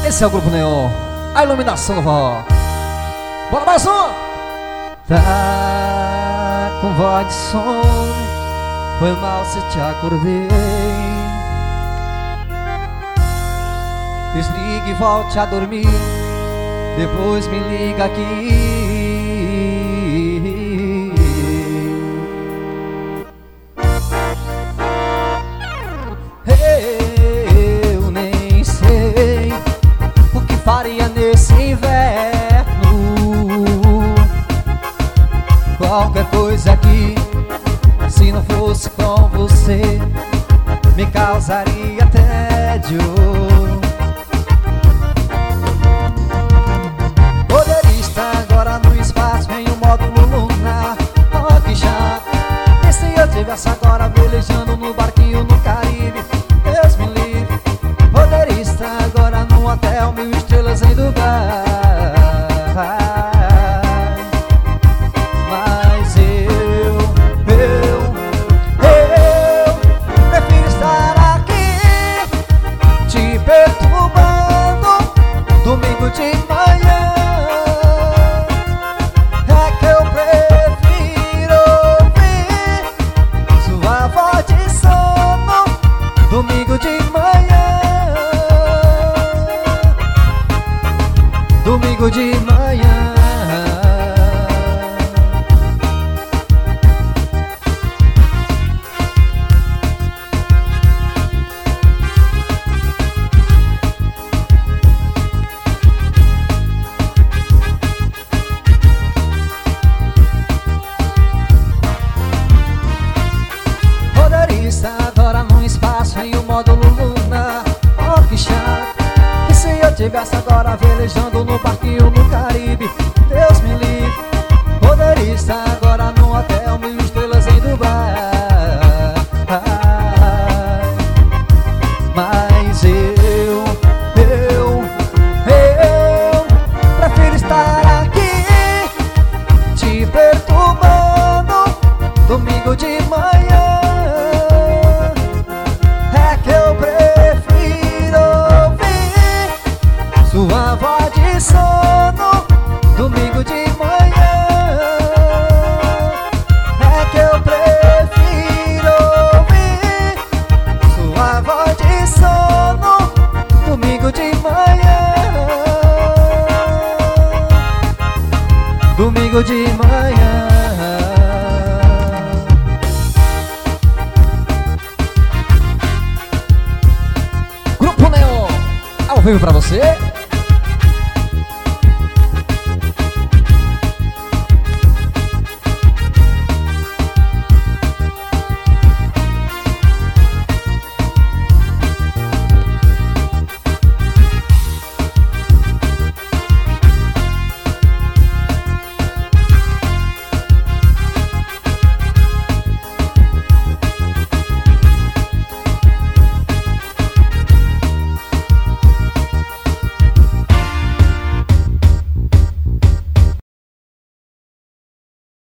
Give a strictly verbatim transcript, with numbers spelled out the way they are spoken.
Esse é o Grupo Neon, a iluminação do forró. Bora mais um! Tá com voz de sono, foi mal se te acordei. Desligue e volte a dormir, depois me liga aqui. Eu nem sei o que faria nesse inverno. Qualquer coisa aqui, se não fosse com você, me causaria tédio. Poderia estar agora no espaço em um módulo lunar. Oh, que chato. E se eu tivesse agora velejando no barquinho no Caribe? Deus me livre. Poderia estar agora num hotel mil estrelas em Dubai. Mas eu, eu, eu prefiro estar aqui te perturbando domingo de manhã. É que eu prefiro ouvir sua voz de sono domingo de manhã. Domingo de manhã. Poderia estar agora num espaço em um módulo lunar. Oh, que chato. E se eu tivesse agora velejando no barquinho no Caribe? Deus me livre. Poderia estar agora num hotel mil estrelas em Dubai. Mas eu, eu, eu prefiro estar aqui te perturbando domingo de manhã. É que eu prefiro ouvir sua voz de sono domingo de manhã. É que eu prefiro ouvir sua voz de sono domingo de manhã. Domingo de manhã. Grupo Neon, ao vivo pra você.